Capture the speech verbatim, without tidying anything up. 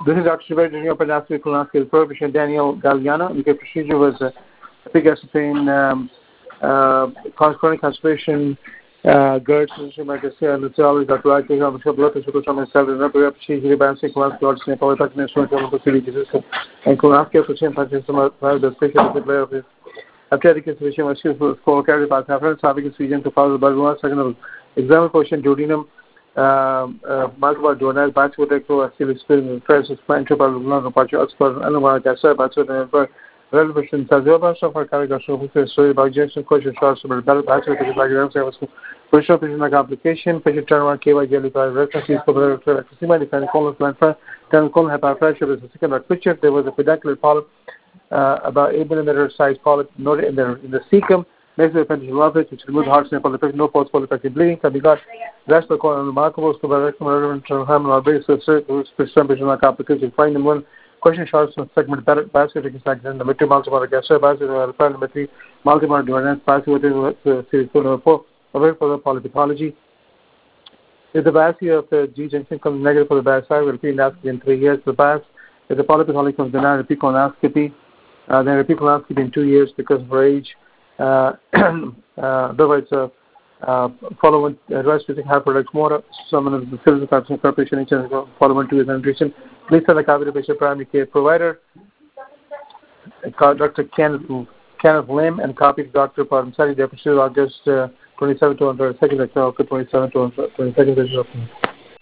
This is Doctor Shiva, Junior Pendastic Colonoscopy Prohibition, Daniel Galliano. The procedure was a big ascertain um, uh, chronic constipation, uh, GERD, Marcassia, Lucialis, Doctor Aki, Blood, Sukusham, Cell, and Rubber, Procedure, Basic, Class, George, Nepal, National Facility, and Colonoscopy for Chin Pakistan, the special player of this. After the consideration was used for carried by conference, having a region to follow the Balua, second example question, duodenum. Um, uh, multiple donors, batch would like to actually spin first explain to Baluna, Pacho, Oxford, and one Gassa, Batch, and relevation. Tazoba, so far, Carigasho, who says, sorry about Jason, question shots about Batch, which is like a service. Push-up is like application, patient turnaround, K Y jelly, references for the Sima, the colon plant, then colon hyperpressure is a second picture. There was a peduncular polyp, uh, about eight millimeter size polyp noted in the, in the cecum. Next to the appendage of it, which removes heart snap the patient, no post polypectic bleeding can be got. Rest of the colon remarkable, so by recommendation of Hamilton basis, presumption like application. Find them one question shorts on segment basket, the material multiple gastric basket, the multiple duodenal basket, the series four, away for the polypathology. If the biopsy of the G junction comes negative for the biopsy, repeat endoscopy in three years. The biopsy, if the polypathology comes denied, repeat colonoscopy, uh, then repeat colonoscopy in two years because of her age. Uh, uh, otherwise, uh, uh, following advice using hyperdex motor, some of the physical types of preparation, each and following to his nutrition. Please send a copy to patient primary care provider, Doctor Kenneth, Kenneth Lim, and copy to Doctor Parmsari, Deputy August uh, twenty-seventh to twenty-second, twenty-seventh to twenty-second.